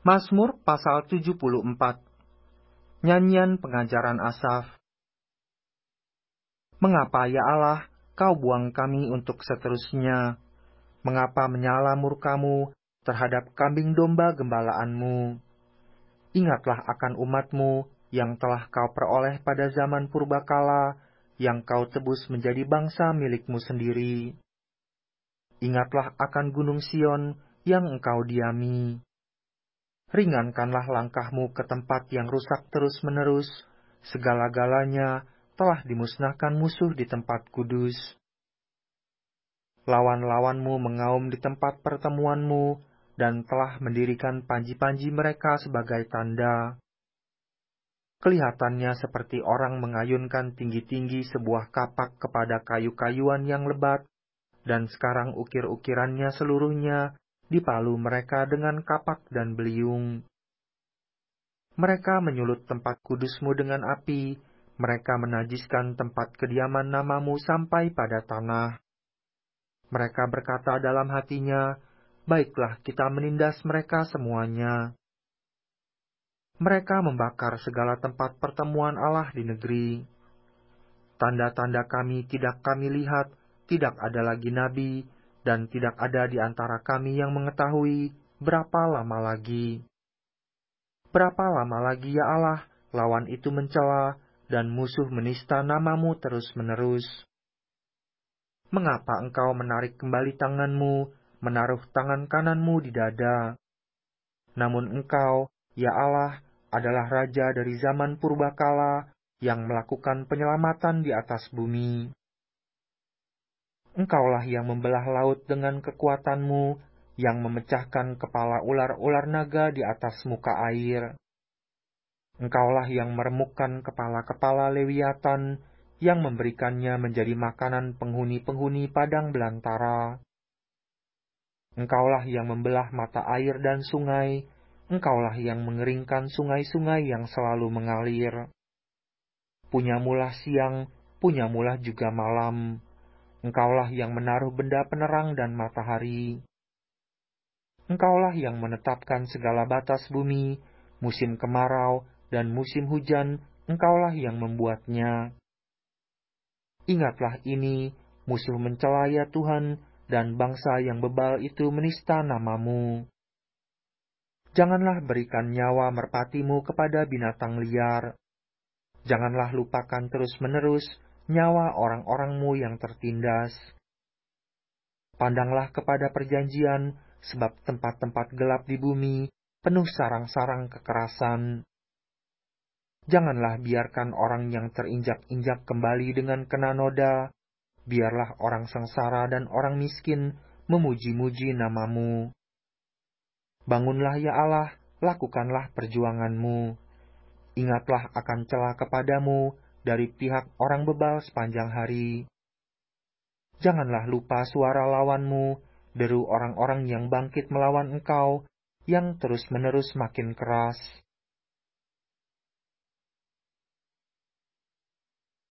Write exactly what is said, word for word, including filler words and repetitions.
Mazmur pasal tujuh puluh empat. Nyanyian pengajaran Asaf. Mengapa ya Allah, kau buang kami untuk seterusnya? Mengapa menyala murkamu terhadap kambing domba gembalaanmu? Ingatlah akan umatmu yang telah kau peroleh pada zaman purbakala, yang kau tebus menjadi bangsa milikmu sendiri. Ingatlah akan gunung Sion yang engkau diami. Ringankanlah langkahmu ke tempat yang rusak terus-menerus, segala-galanya telah dimusnahkan musuh di tempat kudus. Lawan-lawanmu mengaum di tempat pertemuanmu, dan telah mendirikan panji-panji mereka sebagai tanda. Kelihatannya seperti orang mengayunkan tinggi-tinggi sebuah kapak kepada kayu-kayuan yang lebat, dan sekarang ukir-ukirannya seluruhnya dipalu mereka dengan kapak dan beliung. Mereka menyulut tempat kudusmu dengan api, mereka menajiskan tempat kediaman namamu sampai pada tanah. Mereka berkata dalam hatinya, baiklah kita menindas mereka semuanya. Mereka membakar segala tempat pertemuan Allah di negeri. Tanda-tanda kami tidak kami lihat, tidak ada lagi nabi, dan tidak ada di antara kami yang mengetahui berapa lama lagi. Berapa lama lagi ya Allah, lawan itu mencela, dan musuh menista namamu terus-menerus. Mengapa engkau menarik kembali tanganmu, menaruh tangan kananmu di dada? Namun engkau, ya Allah, adalah Raja dari zaman purbakala, yang melakukan penyelamatan di atas bumi. Engkaulah yang membelah laut dengan kekuatanmu, yang memecahkan kepala ular-ular naga di atas muka air. Engkaulah yang meremukkan kepala-kepala Lewiatan, yang memberikannya menjadi makanan penghuni-penghuni padang belantara. Engkaulah yang membelah mata air dan sungai, engkaulah yang mengeringkan sungai-sungai yang selalu mengalir. Punyamulah siang, punyamulah juga malam. Engkaulah yang menaruh benda penerang dan matahari. Engkaulah yang menetapkan segala batas bumi, musim kemarau dan musim hujan, engkaulah yang membuatnya. Ingatlah ini, musuh mencela ya Tuhan, dan bangsa yang bebal itu menista namamu. Janganlah berikan nyawa merpatimu kepada binatang liar. Janganlah lupakan terus-menerus nyawa orang-orangmu yang tertindas. Pandanglah kepada perjanjian, sebab tempat-tempat gelap di bumi penuh sarang-sarang kekerasan. Janganlah biarkan orang yang terinjak-injak kembali dengan kena noda. Biarlah orang sengsara dan orang miskin memuji-muji namamu. Bangunlah ya Allah, lakukanlah perjuanganmu. Ingatlah akan celah kepadamu dari pihak orang bebal sepanjang hari. Janganlah lupa suara lawanmu, deru orang-orang yang bangkit melawan engkau, yang terus-menerus makin keras.